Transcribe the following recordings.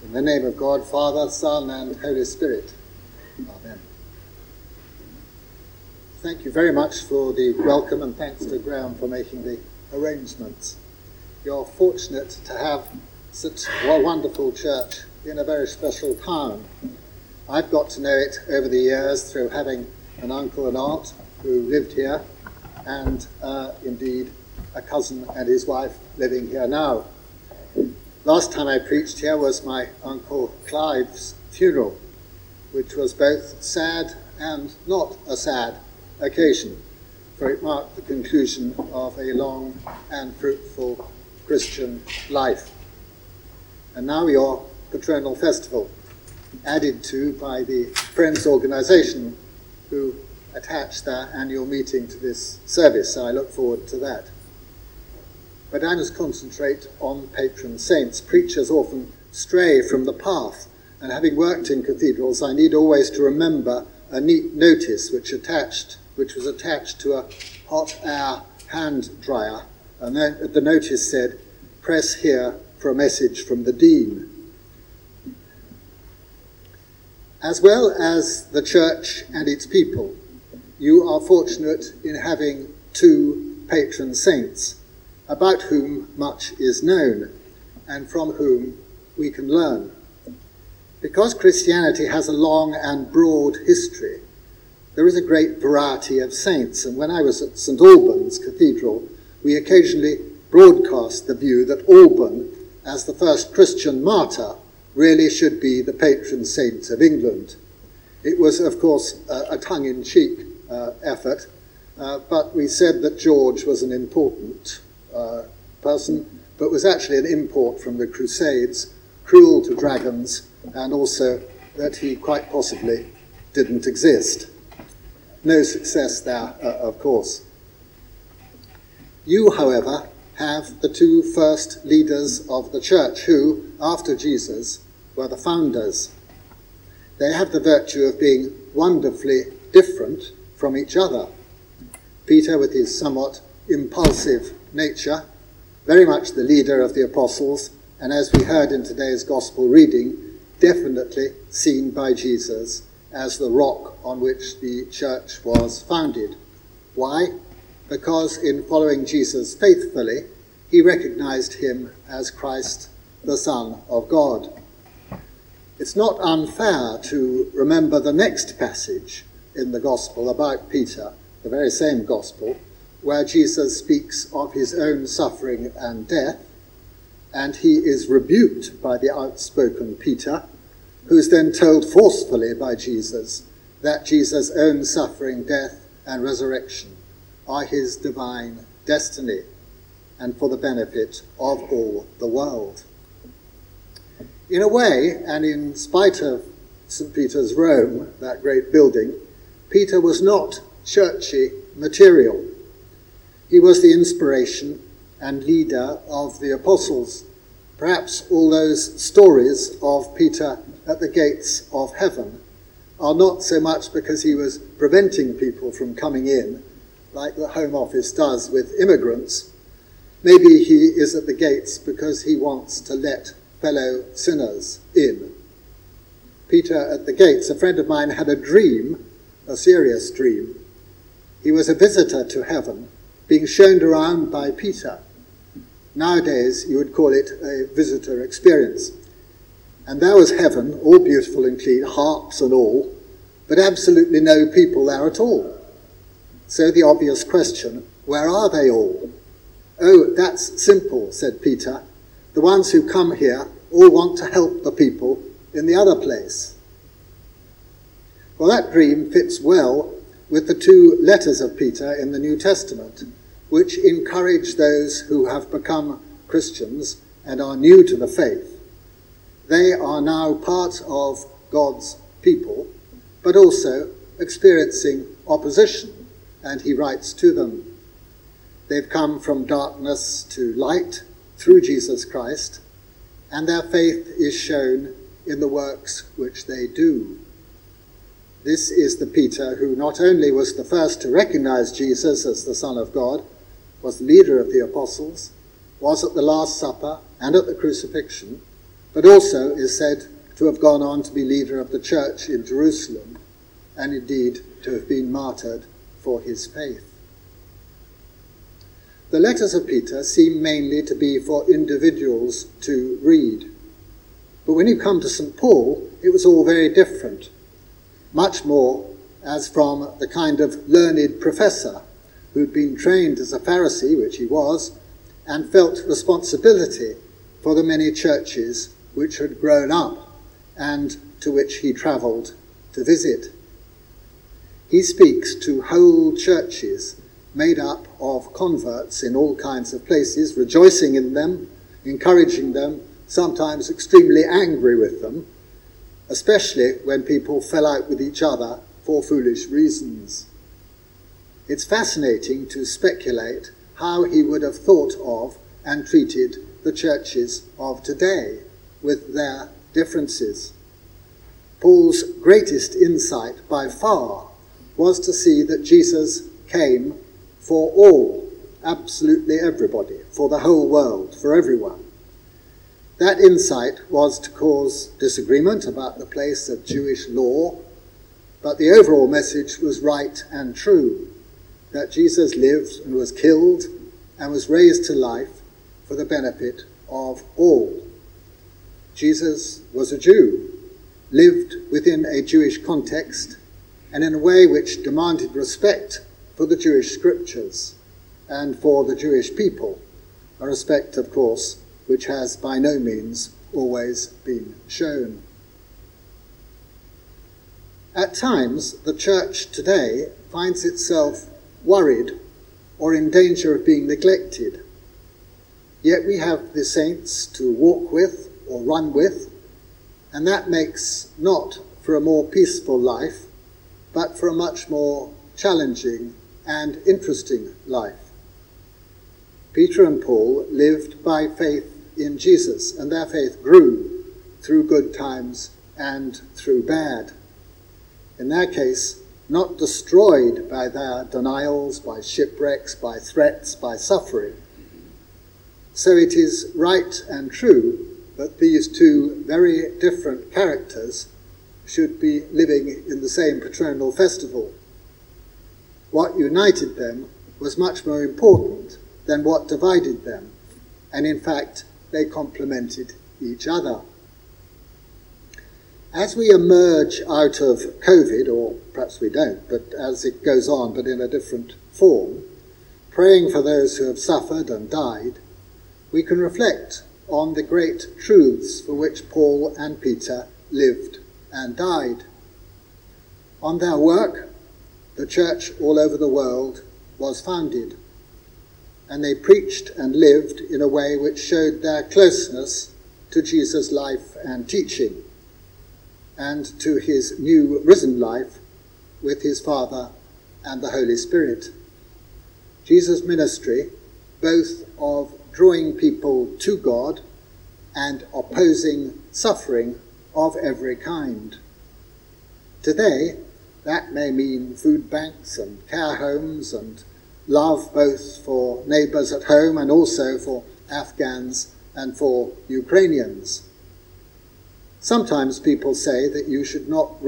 In the name of God, Father, Son, and Holy Spirit. Amen. Thank you very much for the welcome, and thanks to Graham for making the arrangements. You're fortunate to have such a wonderful church in a very special town. I've got to know it over the years through having an uncle and aunt who lived here, and indeed a cousin and his wife living here now. Last time I preached here was my Uncle Clive's funeral, which was both sad and not a sad occasion, for it marked the conclusion of a long and fruitful Christian life. And now your patronal festival, added to by the Friends organisation who attached their annual meeting to this service, so I look forward to that. But I must concentrate on patron saints. Preachers often stray from the path, and having worked in cathedrals, I need always to remember a neat notice which was attached to a hot air hand dryer, and then the notice said, "Press here for a message from the Dean." As well as the church and its people, you are fortunate in having two patron saints, about whom much is known, and from whom we can learn. Because Christianity has a long and broad history, there is a great variety of saints, and when I was at St. Albans Cathedral, we occasionally broadcast the view that Alban, as the first Christian martyr, really should be the patron saint of England. It was, of course, a tongue-in-cheek effort, but we said that George was an important person, but was actually an import from the Crusades, cruel to dragons, and also that he quite possibly didn't exist. No success there, of course. You, however, have the two first leaders of the church who, after Jesus, were the founders. They have the virtue of being wonderfully different from each other. Peter, with his somewhat impulsive nature, very much the leader of the apostles, and as we heard in today's gospel reading, definitely seen by Jesus as the rock on which the church was founded. Why? Because in following Jesus faithfully, he recognized him as Christ, the Son of God. It's not unfair to remember the next passage in the gospel about Peter, the very same gospel, where Jesus speaks of his own suffering and death, and he is rebuked by the outspoken Peter, who's then told forcefully by Jesus that Jesus' own suffering, death, and resurrection are his divine destiny, and for the benefit of all the world. In a way, and in spite of St. Peter's Rome, that great building, Peter was not churchy material. He was the inspiration and leader of the apostles. Perhaps all those stories of Peter at the gates of heaven are not so much because he was preventing people from coming in, like the Home Office does with immigrants. Maybe he is at the gates because he wants to let fellow sinners in. Peter at the gates, a friend of mine had a dream, a serious dream. He was a visitor to heaven, being shown around by Peter. Nowadays, you would call it a visitor experience. And there was heaven, all beautiful and clean, harps and all, but absolutely no people there at all. So the obvious question, where are they all? "Oh, that's simple," said Peter. "The ones who come here all want to help the people in the other place." Well, that dream fits well with the two letters of Peter in the New Testament, which encourage those who have become Christians and are new to the faith. They are now part of God's people, but also experiencing opposition, and he writes to them. They've come from darkness to light through Jesus Christ, and their faith is shown in the works which they do. This is the Peter who not only was the first to recognize Jesus as the Son of God, was the leader of the apostles, was at the Last Supper and at the crucifixion, but also is said to have gone on to be leader of the church in Jerusalem, and indeed to have been martyred for his faith. The letters of Peter seem mainly to be for individuals to read. But when you come to St. Paul, it was all very different, much more as from the kind of learned professor who'd been trained as a Pharisee, which he was, and felt responsibility for the many churches which had grown up and to which he travelled to visit. He speaks to whole churches made up of converts in all kinds of places, rejoicing in them, encouraging them, sometimes extremely angry with them, especially when people fell out with each other for foolish reasons. It's fascinating to speculate how he would have thought of and treated the churches of today with their differences. Paul's greatest insight by far was to see that Jesus came for all, absolutely everybody, for the whole world, for everyone. That insight was to cause disagreement about the place of Jewish law, but the overall message was right and true, that Jesus lived and was killed and was raised to life for the benefit of all. Jesus was a Jew, lived within a Jewish context, and in a way which demanded respect for the Jewish scriptures and for the Jewish people, a respect, of course, which has by no means always been shown. At times, the church today finds itself worried or in danger of being neglected. Yet we have the saints to walk with or run with, and that makes not for a more peaceful life, but for a much more challenging and interesting life. Peter and Paul lived by faith in Jesus, and their faith grew through good times and through bad. In their case, not destroyed by their denials, by shipwrecks, by threats, by suffering. So it is right and true that these two very different characters should be living in the same patronal festival. What united them was much more important than what divided them, and in fact, they complemented each other. As we emerge out of COVID, or perhaps we don't, but as it goes on, but in a different form, praying for those who have suffered and died, we can reflect on the great truths for which Paul and Peter lived and died. On their work, the church all over the world was founded, and they preached and lived in a way which showed their closeness to Jesus' life and teaching, and to his new risen life with his Father and the Holy Spirit. Jesus' ministry, both of drawing people to God and opposing suffering of every kind. Today, that may mean food banks and care homes and love both for neighbours at home and also for Afghans and for Ukrainians. Sometimes people say that you should not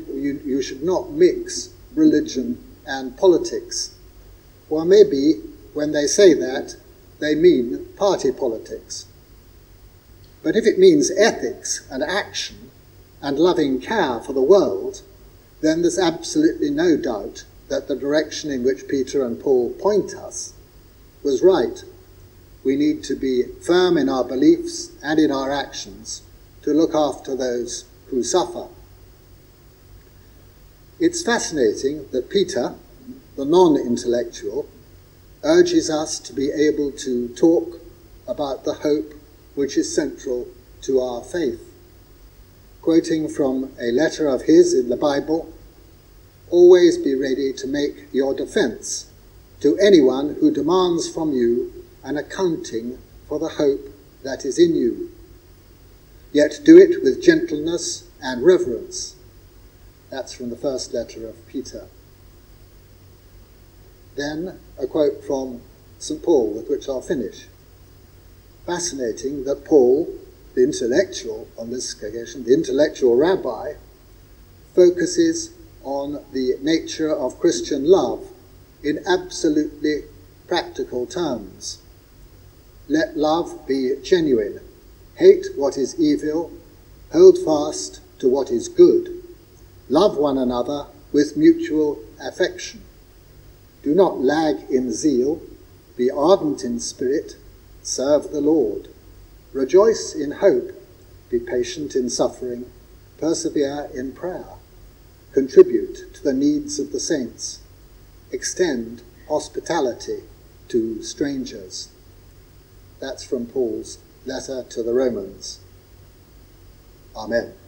mix religion and politics. Or maybe when they say that, they mean party politics. But if it means ethics and action and loving care for the world, then there's absolutely no doubt that the direction in which Peter and Paul point us was right. We need to be firm in our beliefs and in our actions to look after those who suffer. It's fascinating that Peter, the non-intellectual, urges us to be able to talk about the hope which is central to our faith. Quoting from a letter of his in the Bible, "Always be ready to make your defense to anyone who demands from you an accounting for the hope that is in you. Yet do it with gentleness and reverence." That's from the first letter of Peter. Then a quote from St. Paul, with which I'll finish. Fascinating that Paul, the intellectual, on this occasion, the intellectual rabbi, focuses on the nature of Christian love in absolutely practical terms. Let love be genuine. Hate what is evil. Hold fast to what is good. Love one another with mutual affection. Do not lag in zeal. Be ardent in spirit. Serve the Lord. Rejoice in hope. Be patient in suffering. Persevere in prayer. Contribute to the needs of the saints. Extend hospitality to strangers. That's from Paul's letter to the Romans. Amen.